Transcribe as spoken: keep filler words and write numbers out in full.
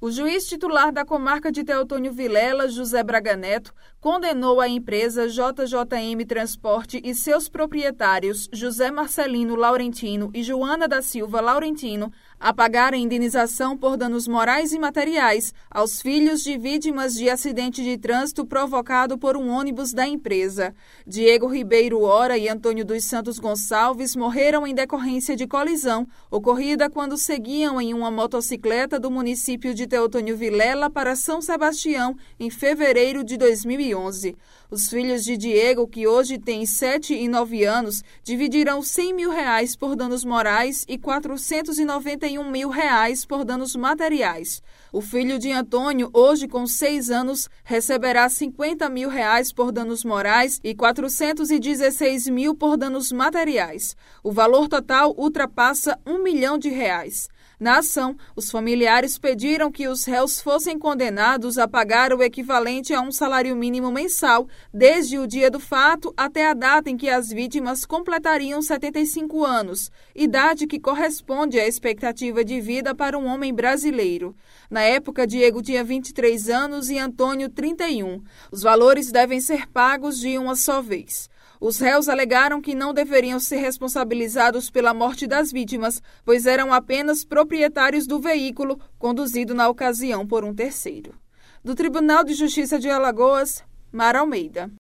O juiz titular da comarca de Teotônio Vilela, José Braga Neto, condenou a empresa J J M Transporte e seus proprietários José Marcelino Laurentino e Joana da Silva Laurentino a pagar a indenização por danos morais e materiais aos filhos de vítimas de acidente de trânsito provocado por um ônibus da empresa. Diego Ribeiro Ora e Antônio dos Santos Gonçalves morreram em decorrência de colisão ocorrida quando seguiam em uma motocicleta do município de Teotônio Vilela para São Sebastião em fevereiro de dois mil e onze. Os filhos de Diego, que hoje têm sete e nove anos, dividirão cem mil reais por danos morais e quatrocentos e noventa e um mil reais por danos materiais. O filho de Antônio, hoje com seis anos, receberá cinquenta mil reais por danos morais e quatrocentos e dezesseis mil por danos materiais. O valor total ultrapassa um milhão de reais. Na ação, os familiares pediram que os réus fossem condenados a pagar o equivalente a um salário mínimo mensal desde o dia do fato até a data em que as vítimas completariam setenta e cinco anos, idade que corresponde à expectativa de vida para um homem brasileiro. Na época, Diego tinha vinte e três anos e Antônio trinta e um. Os valores devem ser pagos de uma só vez. Os réus alegaram que não deveriam ser responsabilizados pela morte das vítimas, pois eram apenas proprietários do veículo, conduzido na ocasião por um terceiro. Do Tribunal de Justiça de Alagoas, Mara Almeida.